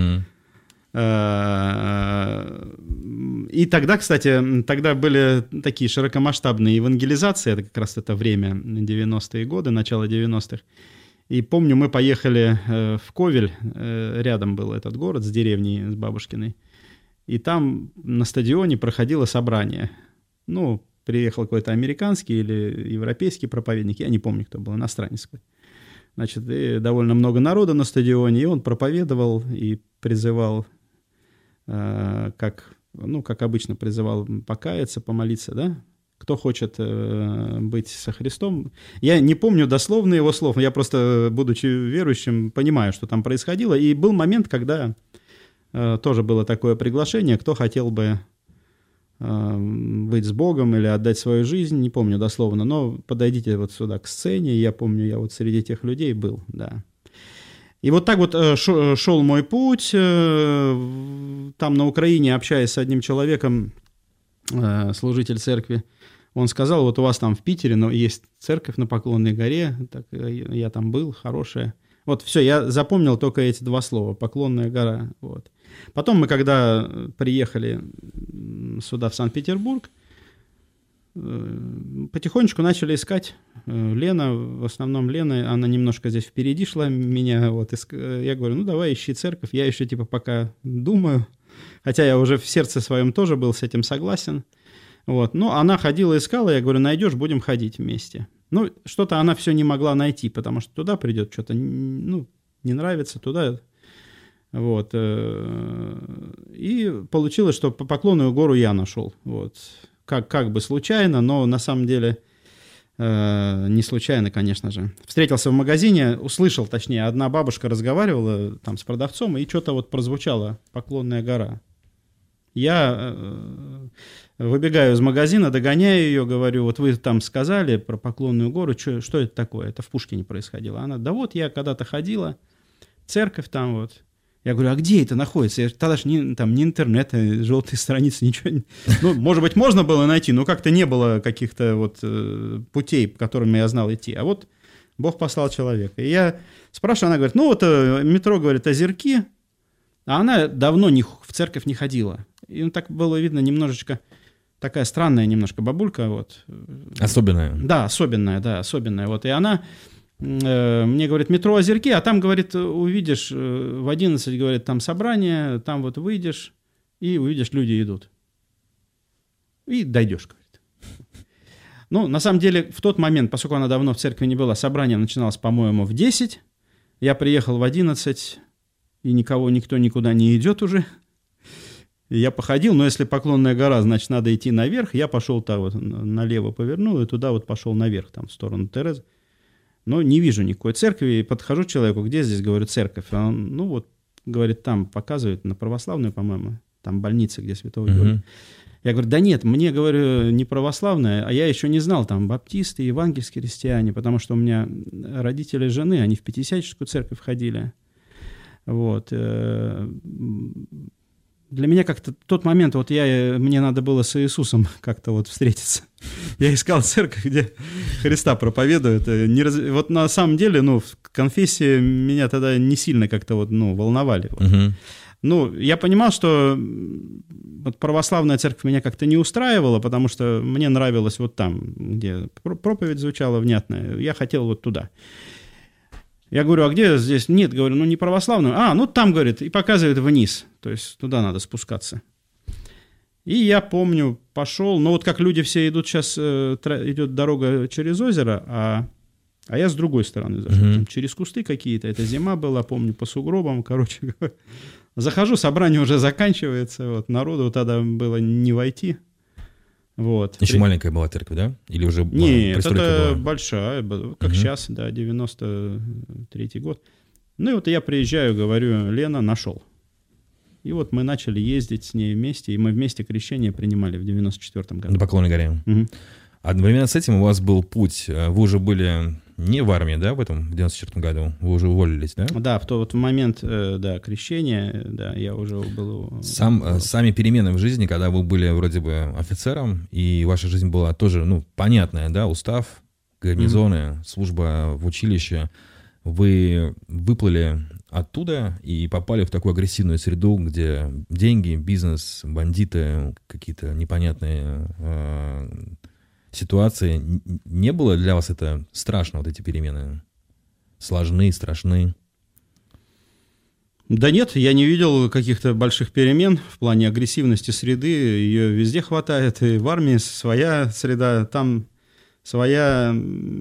И тогда, кстати, тогда были такие широкомасштабные евангелизации, это как раз это время, девяностые годы, начало девяностых. И помню, мы поехали в Ковель, рядом был этот город с деревней, с бабушкиной, и там на стадионе проходило собрание. Ну, приехал какой-то американский или европейский проповедник, я не помню, кто был, иностранец какой-то. Значит, и довольно много народа на стадионе, и он проповедовал и призывал, как, ну, как обычно призывал покаяться, помолиться, да? Кто хочет быть со Христом. Я не помню дословно его слов, я просто, будучи верующим, понимаю, что там происходило. И был момент, когда тоже было такое приглашение, кто хотел бы быть с Богом или отдать свою жизнь, не помню дословно, но подойдите вот сюда к сцене, я помню, я вот среди тех людей был, да. И вот так вот шел мой путь, там на Украине, общаясь с одним человеком, служитель церкви, он сказал, вот у вас там в Питере, но есть церковь на Поклонной горе, так, я там был, хорошая. Вот все, я запомнил только эти два слова, Поклонная гора, вот. Потом мы, когда приехали сюда, в Санкт-Петербург, потихонечку начали искать. Лена, в основном Лена, она немножко здесь впереди шла меня. Вот, я говорю, ну давай ищи церковь. Я еще типа пока думаю, хотя я уже в сердце своем тоже был с этим согласен. Вот. Но она ходила, искала, я говорю, найдешь, будем ходить вместе. Ну, что-то она все не могла найти, потому что туда придет что-то, ну, не нравится, туда... Вот. И получилось, что по Поклонную гору я нашел. Вот. Как, как бы случайно, но на самом деле э, не случайно, конечно же. Встретился в магазине, услышал, точнее, одна бабушка разговаривала там с продавцом, и что-то вот прозвучало «Поклонная гора». Я э, выбегаю из магазина, догоняю ее, говорю, вот вы там сказали про Поклонную гору, что, что это такое? Это в Пушкине происходило. Она, да вот я когда-то ходила, церковь там вот. Я говорю, а где это находится? Я, тогда же ни, там ни интернета, желтые страницы, ничего. Ну, может быть, можно было найти, но как-то не было каких-то вот э, путей, по которым я знал идти. А вот Бог послал человека. И я спрашиваю, она говорит, ну вот э, метро, говорит, Озерки, а она давно не, в церковь не ходила. И ну, так было видно немножечко, такая странная немножко бабулька. Вот. Особенная. Да, особенная, да, особенная. Вот. И она... Мне говорит, метро Озерки, а там, говорит, увидишь, в одиннадцать, говорит, там собрание, там вот выйдешь, и увидишь, люди идут. И дойдешь, говорит. Ну, на самом деле, в тот момент, поскольку она давно в церкви не была, собрание начиналось, по-моему, в десять, я приехал в одиннадцать, и никого, никто никуда не идет уже. И я походил, но если Поклонная гора, значит, надо идти наверх, я пошел так вот, налево повернул, и туда вот пошел наверх, там, в сторону Терезы. Но не вижу никакой церкви, и подхожу к человеку, где здесь, говорю, церковь? А он, ну вот, говорит, там показывает, на православную, по-моему, там больница, где Святого uh-huh. Георгия. Я говорю, да нет, мне, говорю, не православная, а я еще не знал, там, баптисты, евангельские христиане, потому что у меня родители жены, они в Пятидесятническую церковь ходили. Вот. Для меня как-то тот момент, вот я, мне надо было с Иисусом как-то вот встретиться. Я искал церковь, где Христа проповедуют. Не раз... Вот на самом деле, ну, в конфессии меня тогда не сильно как-то вот, ну, волновали. Вот. Uh-huh. Ну, я понимал, что вот православная церковь меня как-то не устраивала, потому что мне нравилось вот там, где проповедь звучала внятная. Я хотел вот туда. Я говорю, а где здесь? Нет, говорю, ну не православную. А, ну там, говорит, и показывает вниз. То есть туда надо спускаться. И я помню, пошел, но вот как люди все идут сейчас, идет дорога через озеро, а А я с другой стороны зашел. Угу. Там через кусты какие-то. Это зима была, помню, по сугробам. Короче, захожу, собрание уже заканчивается. Вот. Народу тогда было не войти. Вот. Еще При... маленькая была церковь, да? Или уже Нет, пристройка это была? большая, как Угу. сейчас, да, девяносто третий год. Ну и вот я приезжаю, говорю, Лена, нашел. И вот мы начали ездить с ней вместе, и мы вместе крещение принимали в девяносто четвёртом году. На Поклонной горе. Угу. Одновременно с этим у вас был путь. Вы уже были не в армии, да, в этом, в девяносто четвёртом году? Вы уже уволились, да? Да, в тот вот момент, да, крещения, да, я уже был... Сам, сами перемены в жизни, когда вы были вроде бы офицером, и ваша жизнь была тоже, ну, понятная, да, устав, гарнизоны, mm-hmm. служба в училище, вы выплыли оттуда и попали в такую агрессивную среду, где деньги, бизнес, бандиты, какие-то непонятные э, ситуации. Не было для вас это страшно, вот эти перемены? Сложны, страшны? Да нет, я не видел каких-то больших перемен в плане агрессивности среды. Ее везде хватает. И в армии своя среда, там своя...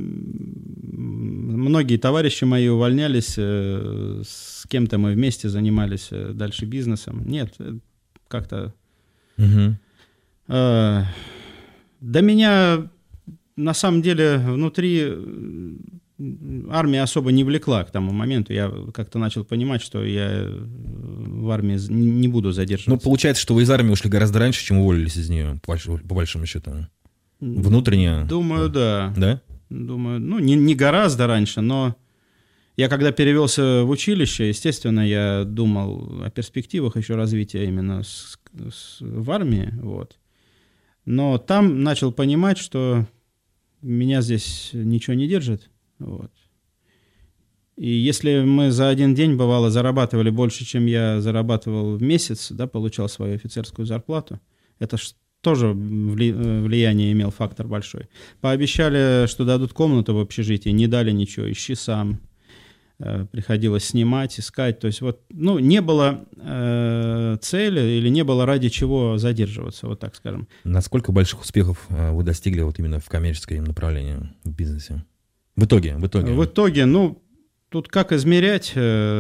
Многие товарищи мои увольнялись, с кем-то мы вместе занимались дальше бизнесом. Нет, как-то... Угу. Э, до меня, на самом деле, внутри армия особо не влекла к тому моменту. Я как-то начал понимать, что я в армии не буду задерживаться. Ну, получается, что вы из армии ушли гораздо раньше, чем уволились из нее, по, по большому счету. Внутренне? Думаю, да. Да? Думаю, ну, не, не гораздо раньше, но я когда перевелся в училище, естественно, я думал о перспективах еще развития именно с, с, в армии, вот. Но там начал понимать, что меня здесь ничего не держит, вот. И если мы за один день, бывало, зарабатывали больше, чем я зарабатывал в месяц, да, получал свою офицерскую зарплату, это ж тоже вли- влияние имел фактор большой. Пообещали, что дадут комнату в общежитии, не дали ничего, ищи сам. Э, приходилось снимать, искать. То есть вот, ну, не было э, цели или не было ради чего задерживаться, вот так скажем. Насколько больших успехов вы достигли вот именно в коммерческом направлении, в бизнесе? В итоге, в итоге. В итоге, ну, тут как измерять?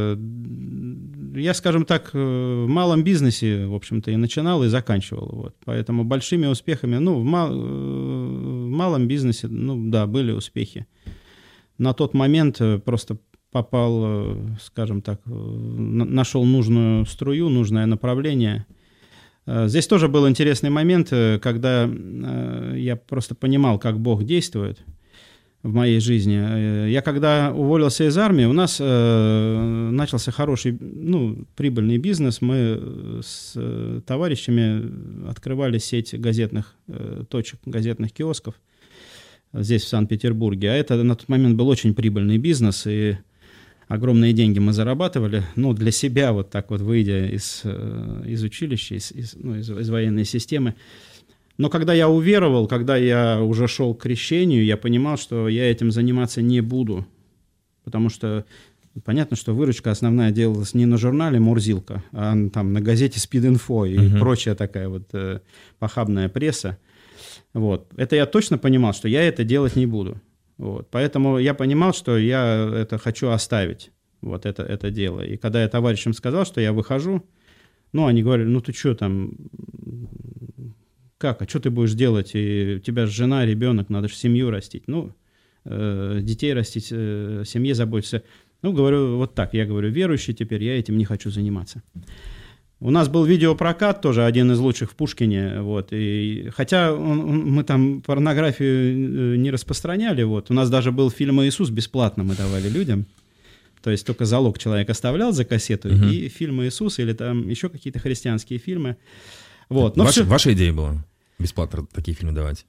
Я, скажем так, в малом бизнесе, в общем-то, и начинал, и заканчивал. Вот. Поэтому большими успехами, ну, в, мал, в малом бизнесе, ну, да, были успехи. На тот момент просто попал, скажем так, нашел нужную струю, нужное направление. Здесь тоже был интересный момент, когда я просто понимал, как Бог действует в моей жизни. Я когда уволился из армии, у нас э, начался хороший, ну, прибыльный бизнес. Мы с э, товарищами открывали сеть газетных э, точек, газетных киосков здесь, в Санкт-Петербурге. А это на тот момент был очень прибыльный бизнес, и огромные деньги мы зарабатывали. Ну, для себя, вот так вот, выйдя из, э, из училища, из, из, ну, из, из военной системы. Но когда я уверовал, когда я уже шел к крещению, я понимал, что я этим заниматься не буду. Потому что понятно, что выручка основная делалась не на журнале «Мурзилка», а там на газете «Спид-инфо» и uh-huh. прочая такая вот э, похабная пресса. Вот. Это я точно понимал, что я это делать не буду. Вот. Поэтому я понимал, что я это хочу оставить, вот это, это дело. И когда я товарищам сказал, что я выхожу, ну, они говорили, ну, ты что там... Как? А что ты будешь делать? И у тебя же жена, ребенок, надо же семью растить. Ну, э, детей растить, э, семье заботиться. Ну, говорю, вот так. Я говорю, верующий теперь, я этим не хочу заниматься. У нас был видеопрокат, тоже один из лучших в Пушкине. Вот, и, хотя он, он, мы там порнографию не распространяли. Вот, у нас даже был фильм «Иисус» бесплатно мы давали людям. То есть только залог человек оставлял за кассету, угу. и фильм «Иисус» или там еще какие-то христианские фильмы. Вот. Но Ваша, все... ваша идея была бесплатно такие фильмы давать?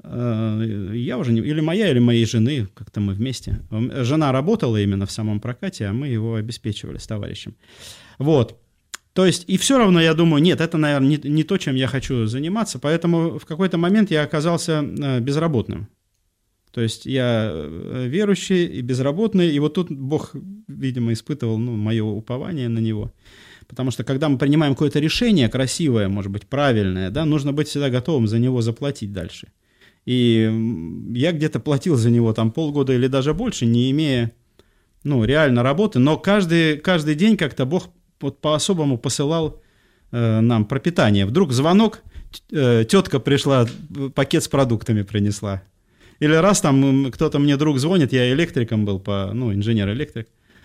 Я уже не... Или моя, или моей жены, как-то мы вместе. Жена работала именно в самом прокате, а мы его обеспечивали с товарищем. Вот. То есть, и все равно я думаю, нет, это, наверное, не, не то, чем я хочу заниматься, поэтому в какой-то момент я оказался безработным. То есть, я верующий и безработный, и вот тут Бог, видимо, испытывал, ну, мое упование на Него. Потому что, когда мы принимаем какое-то решение красивое, может быть, правильное, да, нужно быть всегда готовым за него заплатить дальше. И я где-то платил за него там полгода или даже больше, не имея, ну, реально работы. Но каждый, каждый день как-то Бог вот по-особому посылал э, нам пропитание. Вдруг звонок, э, тетка пришла, пакет с продуктами принесла. Или раз там кто-то мне друг звонит, я электриком был, по, ну, инженер-электрик,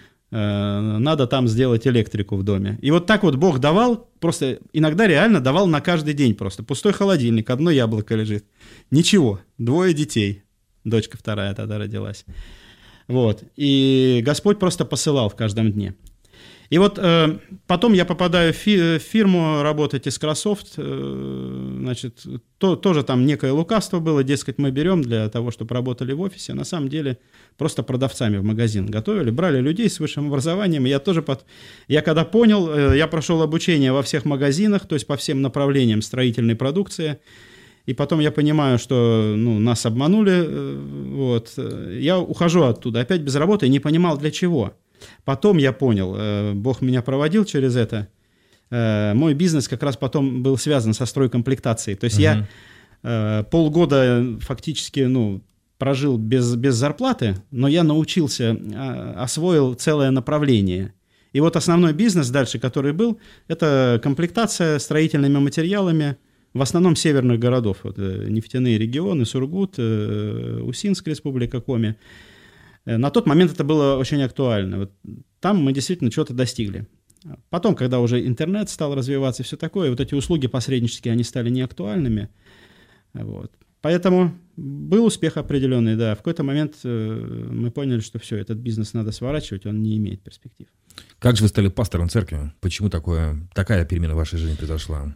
э, надо там сделать электрику в доме. И вот так вот Бог давал, просто иногда реально давал на каждый день просто. Пустой холодильник, одно яблоко лежит. Ничего, двое детей, дочка вторая тогда родилась. Вот, и Господь просто посылал в каждом дне. И вот э, потом я попадаю в, фи- в фирму работать Искрософт, э, значит, то, тоже там некое лукавство было, дескать, мы берем для того, чтобы работали в офисе, на самом деле просто продавцами в магазин готовили, брали людей с высшим образованием, и я тоже, под... я когда понял, э, я прошел обучение во всех магазинах, то есть по всем направлениям строительной продукции, и потом я понимаю, что, ну, нас обманули, э, вот, я ухожу оттуда, опять без работы, и не понимал для чего. Потом я понял, Бог меня проводил через это. Мой бизнес как раз потом был связан со стройкомплектацией. То есть uh-huh. я полгода фактически, ну, прожил без, без зарплаты, но я научился, освоил целое направление. И вот основной бизнес дальше, который был, это комплектация строительными материалами, в основном северных городов. Вот, нефтяные регионы, Сургут, Усинск, Республика Коми. На тот момент это было очень актуально. Вот там мы действительно чего-то достигли. Потом, когда уже интернет стал развиваться и все такое, вот эти услуги посреднические, они стали неактуальными. Вот. Поэтому был успех определенный, да. В какой-то момент мы поняли, что все, этот бизнес надо сворачивать, он не имеет перспектив. Как же вы стали пастором церкви? Почему такое, такая перемена в вашей жизни произошла?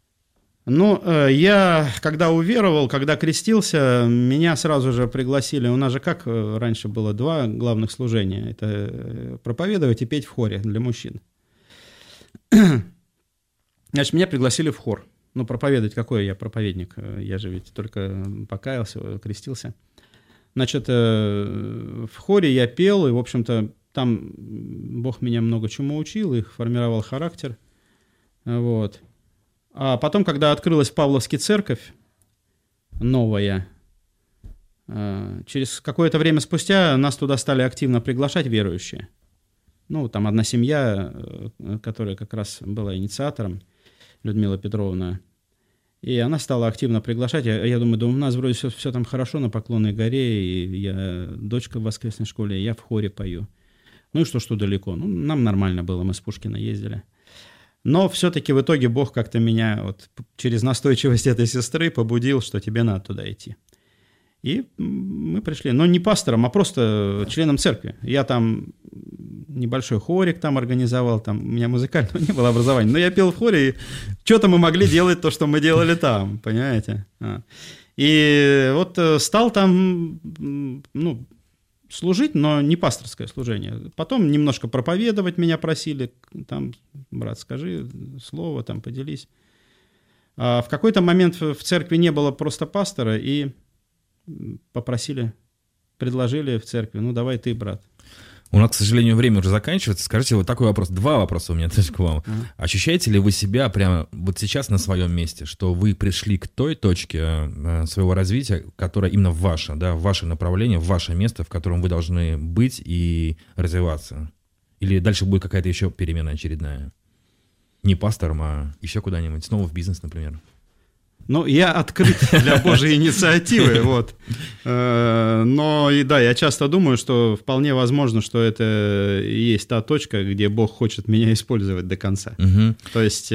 Ну, я, когда уверовал, когда крестился, меня сразу же пригласили. У нас же как раньше было два главных служения. Это проповедовать и петь в хоре для мужчин. Значит, меня пригласили в хор. Ну, проповедовать, какой я проповедник? Я же ведь только покаялся, крестился. Значит, в хоре я пел, и, в общем-то, там Бог меня много чему учил, и формировал характер. Вот. А потом, когда открылась Павловская церковь, новая, через какое-то время спустя нас туда стали активно приглашать верующие. Ну, там одна семья, которая как раз была инициатором, Людмила Петровна, и она стала активно приглашать. Я, я думаю, да у нас вроде все, все там хорошо на Поклонной горе, и я дочка в воскресной школе, я в хоре пою. Ну и что, что далеко? Ну, нам нормально было, мы с Пушкина ездили. Но все-таки в итоге Бог как-то меня вот через настойчивость этой сестры побудил, что тебе надо туда идти. И мы пришли, но не пастором, а просто членом церкви. Я там небольшой хорик там организовал, там у меня музыкального не было образования, но я пел в хоре, и что-то мы могли делать то, что мы делали там, понимаете? А. И вот стал там, ну, служить, но не пасторское служение. Потом немножко проповедовать меня просили. Там, брат, скажи слово, там, поделись. А в какой-то момент в церкви не было просто пастора, и попросили, предложили в церкви, ну, давай ты, брат. У нас, к сожалению, время уже заканчивается. Скажите, вот такой вопрос. Два вопроса у меня тоже к вам. Uh-huh. Ощущаете ли вы себя прямо вот сейчас на своем месте, что вы пришли к той точке своего развития, которая именно ваша, да, в ваше направление, в ваше место, в котором вы должны быть и развиваться? Или дальше будет какая-то еще перемена очередная? Не пастором, а еще куда-нибудь, снова в бизнес, например? Ну, я открыт для Божьей инициативы, вот. Но, и да, я часто думаю, что вполне возможно, что это и есть та точка, где Бог хочет меня использовать до конца. Угу. То есть,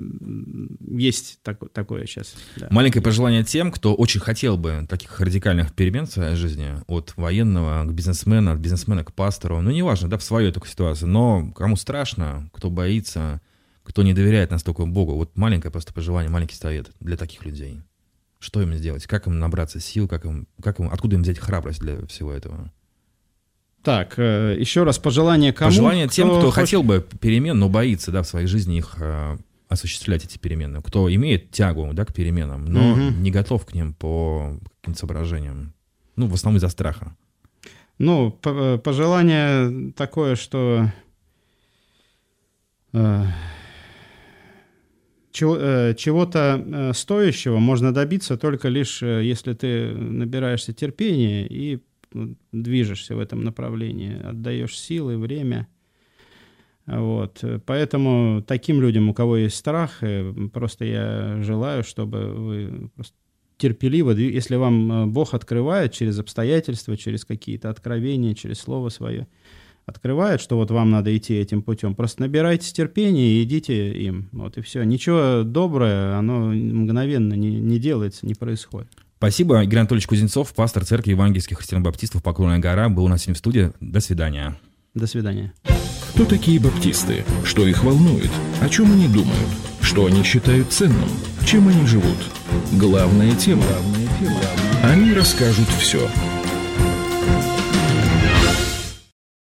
есть так, такое сейчас. Да. Маленькое пожелание тем, кто очень хотел бы таких радикальных перемен в своей жизни, от военного к бизнесмену, от бизнесмена к пастору, ну, неважно, да, в своей такой ситуации, но кому страшно, кто боится, кто не доверяет настолько Богу, вот маленькое просто пожелание, маленький совет для таких людей. Что им сделать? Как им набраться сил? Как им, как им, откуда им взять храбрость для всего этого? Так, еще раз пожелание кому? Пожелание кто тем, кто хочет... хотел бы перемен, но боится, да, в своей жизни их э, осуществлять, эти перемены. Кто имеет тягу, да, к переменам, но угу. не готов к ним по каким-то соображениям. Ну, в основном из-за страха. Ну, пожелание такое, что... Э... чего, чего-то стоящего можно добиться только лишь, если ты набираешься терпения и движешься в этом направлении, отдаешь силы, время. Вот. Поэтому таким людям, у кого есть страх, просто я желаю, чтобы вы просто терпеливо, если вам Бог открывает через обстоятельства, через какие-то откровения, через Слово Свое, открывает, что вот вам надо идти этим путем, просто набирайтесь терпения и идите им. Вот и все. Ничего доброе, оно мгновенно не, не делается, не происходит. Спасибо. Игорь Анатольевич Кузнецов, пастор церкви евангельских христиан-баптистов «Поклонная гора», был у нас сегодня в студии. До свидания. До свидания. Кто такие баптисты? Что их волнует? О чем они думают? Что они считают ценным? Чем они живут? Главная тема. Они расскажут все.